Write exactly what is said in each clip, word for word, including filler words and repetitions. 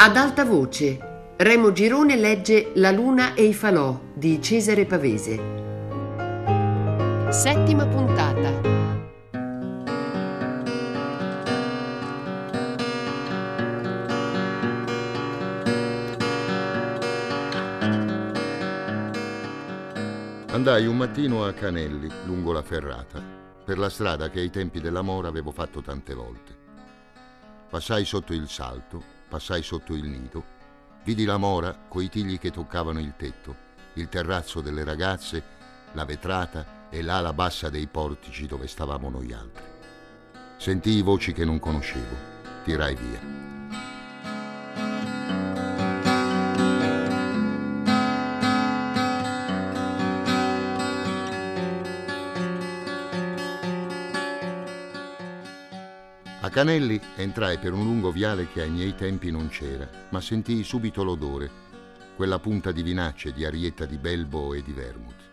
Ad alta voce, Remo Girone legge La luna e i falò di Cesare Pavese. Settima puntata. Andai un mattino a Canelli, lungo la ferrata, per la strada che ai tempi della mora avevo fatto tante volte. Passai sotto il salto, passai sotto il nido, vidi la mora coi tigli che toccavano il tetto, il terrazzo delle ragazze, la vetrata e l'ala bassa dei portici dove stavamo noi altri. Sentii voci che non conoscevo, tirai via. A Canelli entrai per un lungo viale che ai miei tempi non c'era, ma sentii subito l'odore, quella punta di vinacce, di arietta di belbo e di vermouth.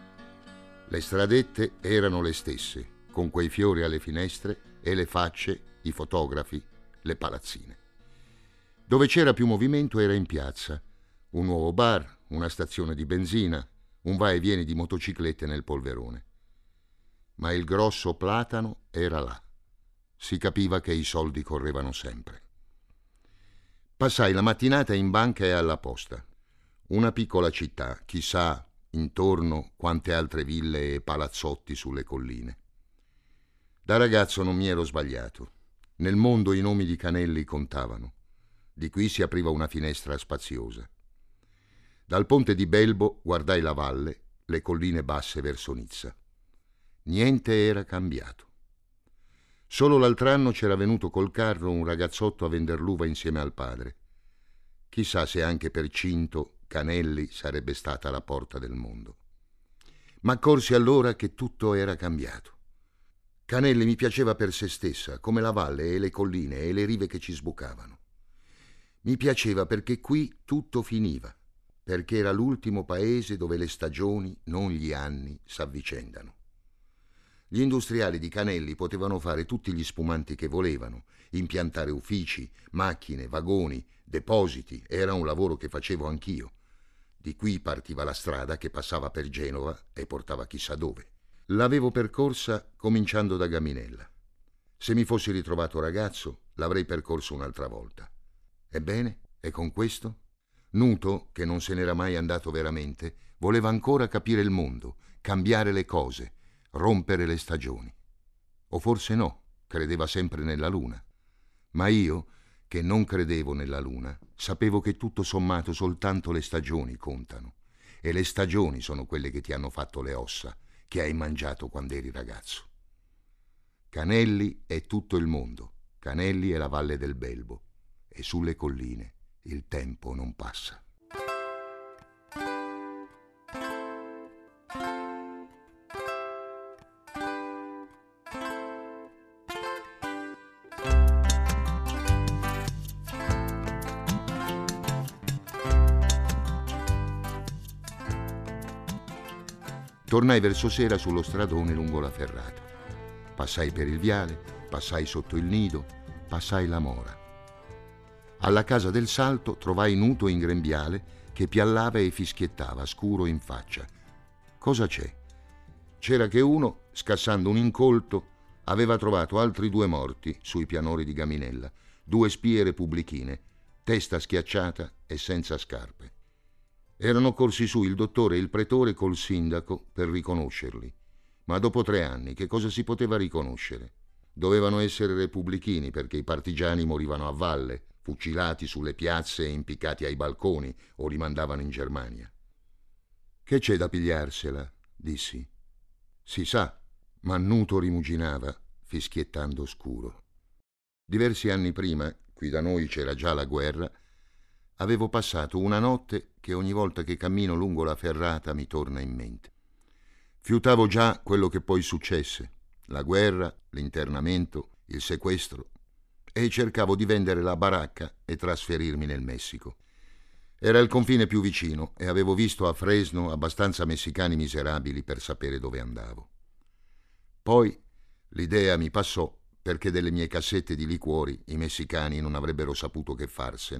Le stradette erano le stesse, con quei fiori alle finestre e le facce, i fotografi, le palazzine. Dove c'era più movimento era in piazza, un nuovo bar, una stazione di benzina, un va e vieni di motociclette nel polverone. Ma il grosso platano era là. Si capiva che i soldi correvano sempre. Passai la mattinata in banca e alla posta. Una piccola città, chissà intorno quante altre ville e palazzotti sulle colline. Da ragazzo non mi ero sbagliato. Nel mondo i nomi di Canelli contavano. Di qui si apriva una finestra spaziosa. Dal ponte di Belbo guardai la valle, le colline basse verso Nizza. Niente era cambiato. Solo l'altro anno c'era venuto col carro un ragazzotto a vender l'uva insieme al padre. Chissà se anche per Cinto Canelli sarebbe stata la porta del mondo. M'accorsi allora che tutto era cambiato. Canelli mi piaceva per se stessa, come la valle e le colline e le rive che ci sbucavano. Mi piaceva perché qui tutto finiva, perché era l'ultimo paese dove le stagioni, non gli anni, s'avvicendano. Gli industriali di Canelli potevano fare tutti gli spumanti che volevano, impiantare uffici, macchine, vagoni, depositi. Era un lavoro che facevo anch'io. Di qui partiva la strada che passava per Genova e portava chissà dove. L'avevo percorsa cominciando da Gaminella. Se mi fossi ritrovato ragazzo, l'avrei percorso un'altra volta. Ebbene, e con questo? Nuto, che non se n'era mai andato veramente, voleva ancora capire il mondo, cambiare le cose, rompere le stagioni. O forse no, credeva sempre nella luna. Ma io, che non credevo nella luna, sapevo che tutto sommato soltanto le stagioni contano. E le stagioni sono quelle che ti hanno fatto le ossa, che hai mangiato quando eri ragazzo. Canelli è tutto il mondo. Canelli è la valle del Belbo. E sulle colline il tempo non passa. Tornai verso sera sullo stradone lungo la ferrata. Passai per il viale, passai sotto il nido, passai la mora. Alla casa del Salto trovai Nuto in grembiale che piallava e fischiettava, scuro in faccia. Cosa c'è? C'era che uno, scassando un incolto, aveva trovato altri due morti sui pianori di Gaminella, due spie repubblichine, testa schiacciata e senza scarpe. Erano corsi su il dottore e il pretore col sindaco per riconoscerli. Ma dopo tre anni che cosa si poteva riconoscere? Dovevano essere repubblichini perché i partigiani morivano a valle, fucilati sulle piazze e impiccati ai balconi o li mandavano in Germania. Che c'è da pigliarsela? Dissi. Si sa, ma Nuto rimuginava, fischiettando scuro. Diversi anni prima, qui da noi c'era già la guerra, avevo passato una notte che ogni volta che cammino lungo la ferrata mi torna in mente. Fiutavo già quello che poi successe, la guerra, l'internamento, il sequestro, e cercavo di vendere la baracca e trasferirmi nel Messico. Era il confine più vicino e avevo visto a Fresno abbastanza messicani miserabili per sapere dove andavo. Poi l'idea mi passò perché delle mie cassette di liquori i messicani non avrebbero saputo che farsene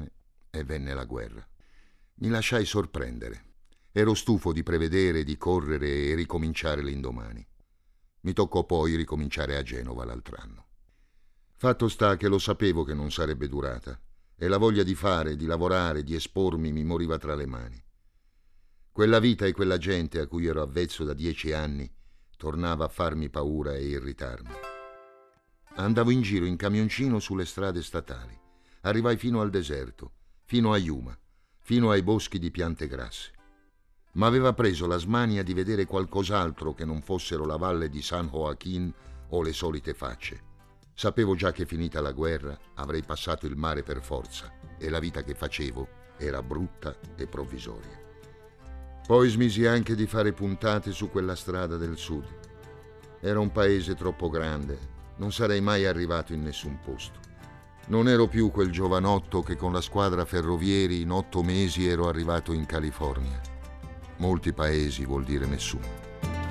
e venne la guerra. Mi lasciai sorprendere. Ero stufo di prevedere, di correre e ricominciare l'indomani. Mi toccò poi ricominciare a Genova l'altro anno. Fatto sta che lo sapevo che non sarebbe durata e la voglia di fare, di lavorare, di espormi mi moriva tra le mani. Quella vita e quella gente a cui ero avvezzo da dieci anni tornava a farmi paura e irritarmi. Andavo in giro in camioncino sulle strade statali. Arrivai fino al deserto, fino a Yuma, fino ai boschi di piante grasse. M'aveva preso la smania di vedere qualcos'altro che non fossero la valle di San Joaquin o le solite facce. Sapevo già che finita la guerra avrei passato il mare per forza e la vita che facevo era brutta e provvisoria. Poi smisi anche di fare puntate su quella strada del sud. Era un paese troppo grande, non sarei mai arrivato in nessun posto. Non ero più quel giovanotto che con la squadra ferrovieri in otto mesi ero arrivato in California. Molti paesi vuol dire nessuno.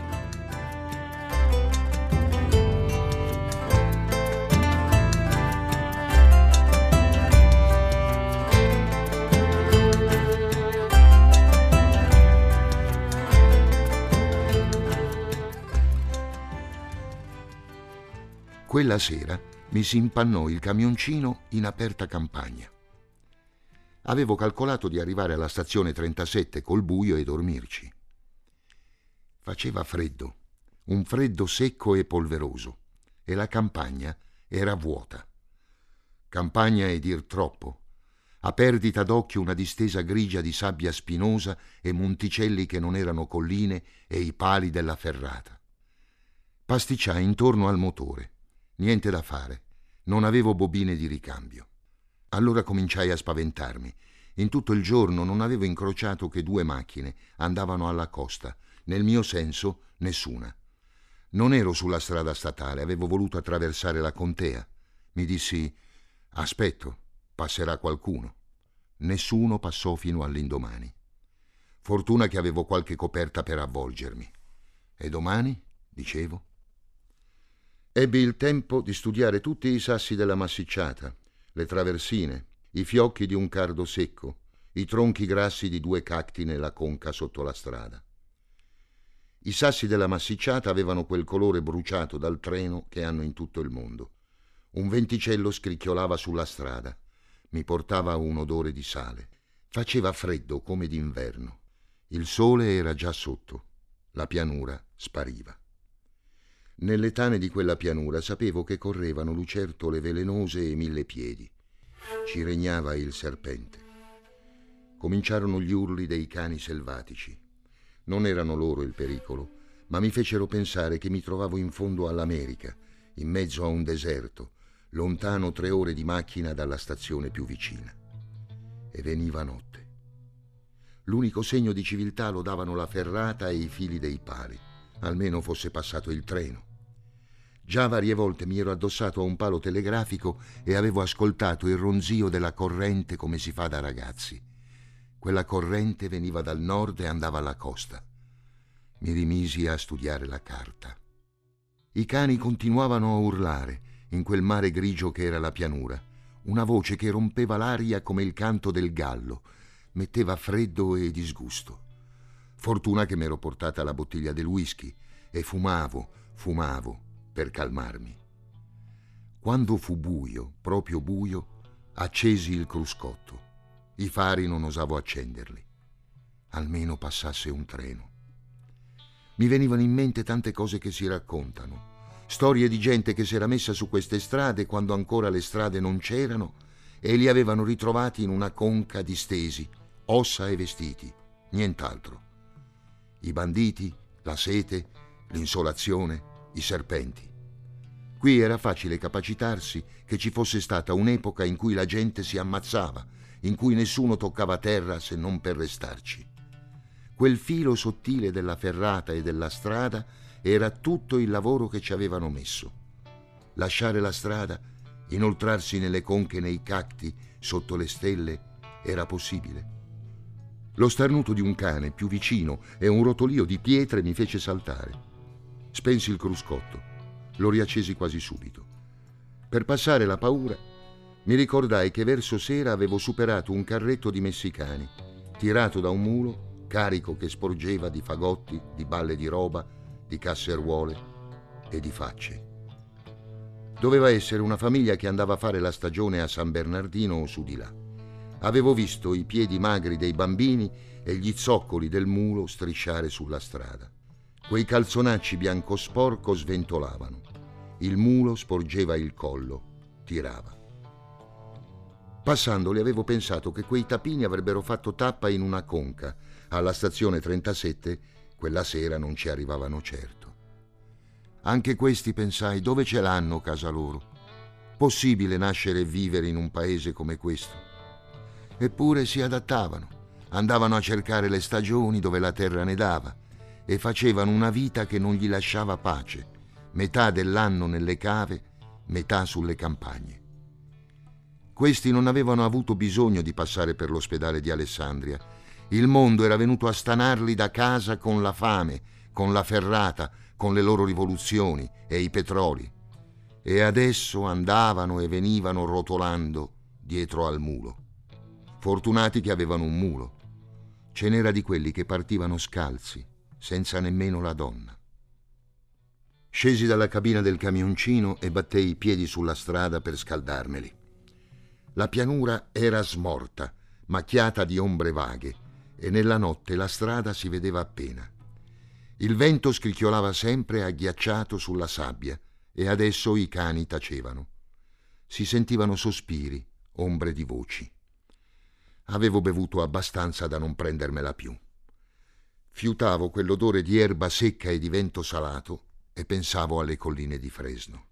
Quella sera mi si impannò il camioncino in aperta campagna. Avevo calcolato di arrivare alla stazione trentasette col buio e dormirci. Faceva freddo, un freddo secco e polveroso, e la campagna era vuota. Campagna è dir troppo. A perdita d'occhio una distesa grigia di sabbia spinosa e monticelli che non erano colline e i pali della ferrata. Pasticciai intorno al motore. Niente da fare, non avevo bobine di ricambio. Allora cominciai a spaventarmi. In tutto il giorno non avevo incrociato che due macchine, andavano alla costa. Nel mio senso, nessuna. Non ero sulla strada statale, avevo voluto attraversare la contea. Mi dissi, aspetto, passerà qualcuno. Nessuno passò fino all'indomani. Fortuna che avevo qualche coperta per avvolgermi. E domani? Dicevo. Ebbi il tempo di studiare tutti i sassi della massicciata, le traversine, i fiocchi di un cardo secco, i tronchi grassi di due cacti nella conca sotto la strada. I sassi della massicciata avevano quel colore bruciato dal treno che hanno in tutto il mondo. Un venticello scricchiolava sulla strada, mi portava un odore di sale. Faceva freddo come d'inverno. Il sole era già sotto, la pianura spariva. Nelle tane di quella pianura sapevo che correvano lucertole velenose e millepiedi. Ci regnava il serpente. Cominciarono gli urli dei cani selvatici. Non erano loro il pericolo, ma mi fecero pensare che mi trovavo in fondo all'America, in mezzo a un deserto, lontano tre ore di macchina dalla stazione più vicina. E veniva notte. L'unico segno di civiltà lo davano la ferrata e i fili dei pali. Almeno fosse passato il treno. Già varie volte mi ero addossato a un palo telegrafico e avevo ascoltato il ronzio della corrente come si fa da ragazzi. Quella corrente veniva dal nord e andava alla costa. Mi rimisi a studiare la carta. I cani continuavano a urlare in quel mare grigio che era la pianura. Una voce che rompeva l'aria come il canto del gallo. Metteva freddo e disgusto. Fortuna che m'ero portata la bottiglia del whisky e fumavo, fumavo. Per calmarmi. Quando fu buio, proprio buio, accesi il cruscotto. I fari non osavo accenderli. Almeno passasse un treno. Mi venivano in mente tante cose che si raccontano. Storie di gente che si era messa su queste strade quando ancora le strade non c'erano e li avevano ritrovati in una conca distesi, ossa e vestiti, nient'altro. I banditi, la sete, l'insolazione, i serpenti. Qui era facile capacitarsi che ci fosse stata un'epoca in cui la gente si ammazzava, in cui nessuno toccava terra se non per restarci. Quel filo sottile della ferrata e della strada era tutto il lavoro che ci avevano messo. Lasciare la strada, inoltrarsi nelle conche, nei cacti, sotto le stelle, era possibile. Lo starnuto di un cane più vicino e un rotolio di pietre mi fece saltare. Spensi il cruscotto, lo riaccesi quasi subito. Per passare la paura Mi ricordai che verso sera avevo superato un carretto di messicani, tirato da un mulo, carico che sporgeva di fagotti, di balle di roba, di casseruole e di facce. Doveva essere una famiglia che andava a fare la stagione a San Bernardino o su di là. Avevo visto i piedi magri dei bambini e gli zoccoli del mulo strisciare sulla strada. Quei calzonacci bianco sporco sventolavano. Il mulo sporgeva il collo, tirava. Passandoli avevo pensato che quei tapini avrebbero fatto tappa in una conca. Alla stazione trentasette quella sera non ci arrivavano certo. Anche questi, pensai, dove ce l'hanno casa loro? Possibile nascere e vivere in un paese come questo? Eppure si adattavano, andavano a cercare le stagioni dove la terra ne dava e facevano una vita che non gli lasciava pace, metà dell'anno nelle cave, metà sulle campagne. Questi non avevano avuto bisogno di passare per l'ospedale di Alessandria. Il mondo era venuto a stanarli da casa con la fame, con la ferrata, con le loro rivoluzioni e i petroli. E adesso andavano e venivano rotolando dietro al mulo. Fortunati che avevano un mulo. Ce n'era di quelli che partivano scalzi, senza nemmeno la donna. Scesi dalla cabina del camioncino e battei i piedi sulla strada per scaldarmeli. La pianura era smorta, macchiata di ombre vaghe, e nella notte la strada si vedeva appena. Il vento scricchiolava sempre agghiacciato sulla sabbia e adesso i cani tacevano. Si sentivano sospiri, ombre di voci. Avevo bevuto abbastanza da non prendermela più. Fiutavo quell'odore di erba secca e di vento salato e pensavo alle colline di Fresno.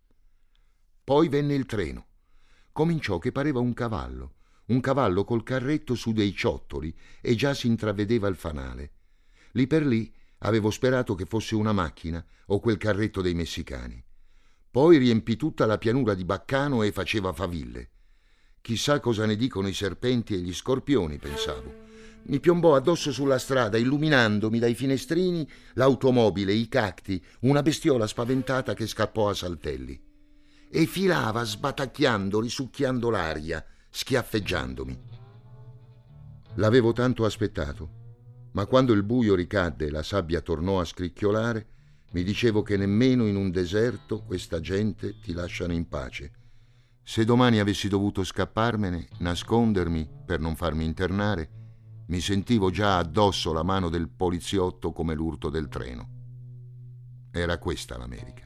Poi venne il treno. Cominciò che pareva un cavallo, un cavallo col carretto su dei ciottoli e già si intravedeva il fanale. Lì per lì avevo sperato che fosse una macchina o quel carretto dei messicani. Poi riempì tutta la pianura di Baccano e faceva faville. Chissà cosa ne dicono i serpenti e gli scorpioni, pensavo. Mi piombò addosso sulla strada, illuminandomi dai finestrini l'automobile, i cacti, una bestiola spaventata che scappò a saltelli. E filava sbatacchiando, risucchiando l'aria, schiaffeggiandomi. L'avevo tanto aspettato, ma quando il buio ricadde e la sabbia tornò a scricchiolare, mi dicevo che nemmeno in un deserto questa gente ti lasciano in pace. Se domani avessi dovuto scapparmene, nascondermi per non farmi internare, mi sentivo già addosso la mano del poliziotto come l'urto del treno. Era questa l'America.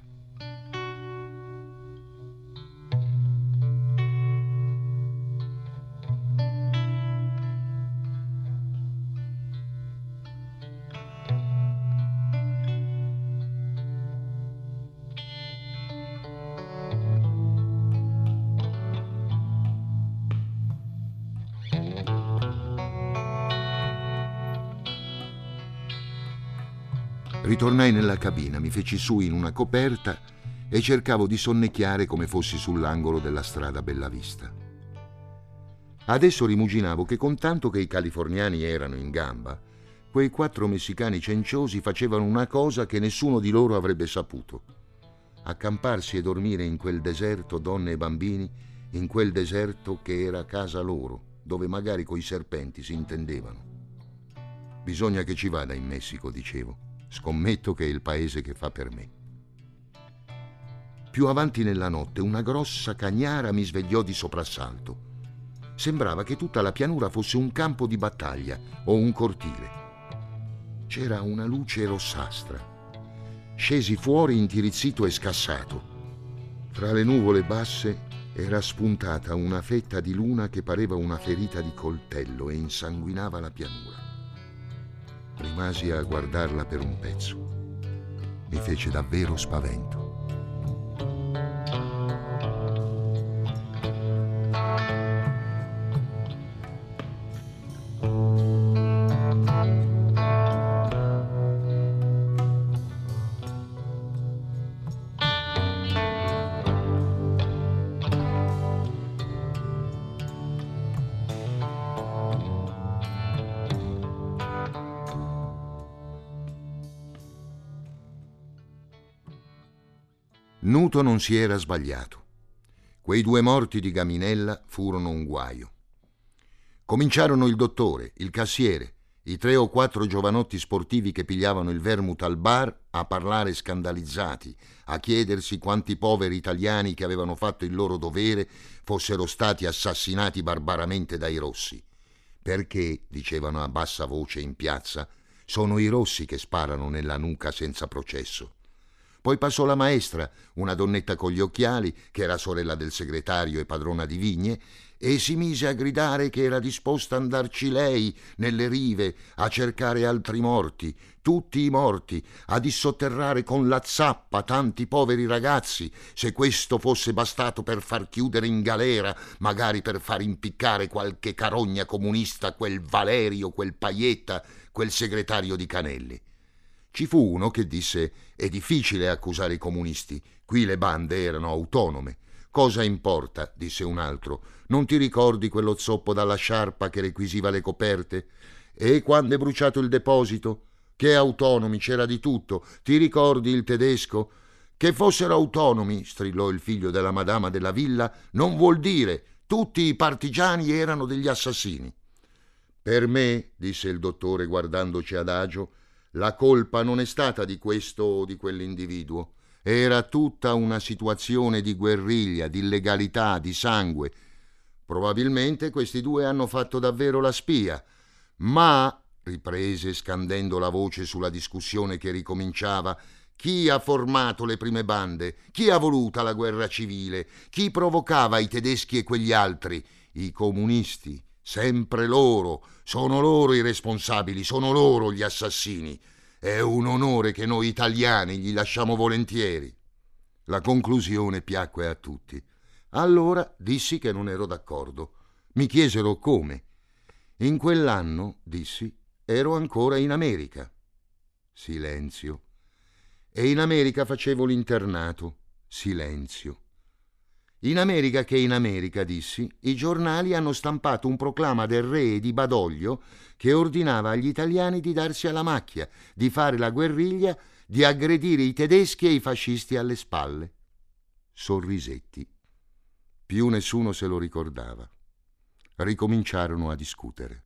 Ritornai nella cabina, mi feci su in una coperta e cercavo di sonnecchiare come fossi sull'angolo della strada Bellavista. Adesso rimuginavo che con tanto che i californiani erano in gamba, quei quattro messicani cenciosi facevano una cosa che nessuno di loro avrebbe saputo: accamparsi e dormire in quel deserto, donne e bambini, in quel deserto che era casa loro, dove magari coi serpenti si intendevano. Bisogna che ci vada in Messico, dicevo. Scommetto che è il paese che fa per me. Più avanti nella notte una grossa cagnara mi svegliò di soprassalto. Sembrava che tutta la pianura fosse un campo di battaglia o un cortile. C'era una luce rossastra. Scesi fuori intirizzito e scassato. Tra le nuvole basse era spuntata una fetta di luna che pareva una ferita di coltello e insanguinava la pianura. Rimasi a guardarla per un pezzo. Mi fece davvero spavento. Nuto non si era sbagliato. Quei due morti di Gaminella furono un guaio. Cominciarono il dottore, il cassiere, i tre o quattro giovanotti sportivi che pigliavano il vermouth al bar a parlare scandalizzati, a chiedersi quanti poveri italiani che avevano fatto il loro dovere fossero stati assassinati barbaramente dai rossi. Perché, dicevano a bassa voce in piazza, sono i rossi che sparano nella nuca senza processo. Poi passò la maestra, una donnetta con gli occhiali, che era sorella del segretario e padrona di vigne, e si mise a gridare che era disposta a andarci lei nelle rive a cercare altri morti, tutti i morti, a dissotterrare con la zappa tanti poveri ragazzi, se questo fosse bastato per far chiudere in galera, magari per far impiccare qualche carogna comunista, quel Valerio, quel Paietta, quel segretario di Canelli. Ci fu uno che disse: è difficile accusare i comunisti, qui le bande erano autonome. Cosa importa, disse un altro, non ti ricordi quello zoppo dalla sciarpa che requisiva le coperte? E quando è bruciato il deposito? Che autonomi, c'era di tutto, ti ricordi il tedesco? Che fossero autonomi, strillò il figlio della madama della villa, non vuol dire, tutti i partigiani erano degli assassini. Per me, disse il dottore guardandoci adagio, la colpa non è stata di questo o di quell'individuo. Era tutta una situazione di guerriglia, di illegalità, di sangue. Probabilmente questi due hanno fatto davvero la spia. Ma, riprese scandendo la voce sulla discussione che ricominciava, chi ha formato le prime bande? Chi ha voluta la guerra civile? Chi provocava i tedeschi e quegli altri? I comunisti. Sempre loro. Sono loro i responsabili, sono loro gli assassini. È un onore che noi italiani gli lasciamo volentieri. La conclusione piacque a tutti. Allora dissi che non ero d'accordo. Mi chiesero come. In quell'anno, dissi, ero ancora in America. Silenzio. E in America facevo l'internato. Silenzio. In America che in America, dissi, i giornali hanno stampato un proclama del re e di Badoglio che ordinava agli italiani di darsi alla macchia, di fare la guerriglia, di aggredire i tedeschi e i fascisti alle spalle. Sorrisetti. Più nessuno se lo ricordava. Ricominciarono a discutere.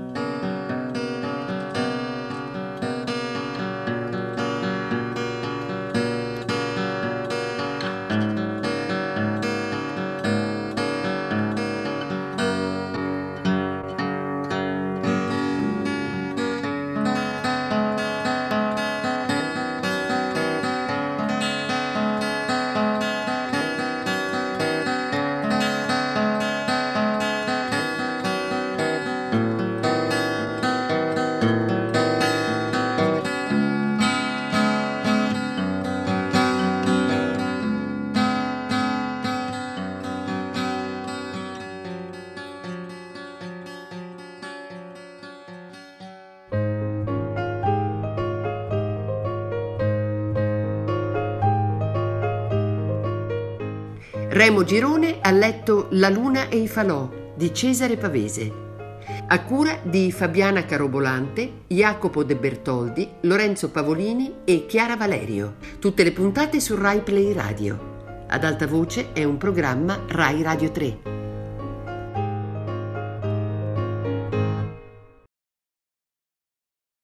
Remo Girone ha letto La luna e i falò di Cesare Pavese, a cura di Fabiana Carobolante, Jacopo De Bertoldi, Lorenzo Pavolini e Chiara Valerio. Tutte le puntate su Rai Play Radio. Ad alta voce è un programma Rai Radio tre.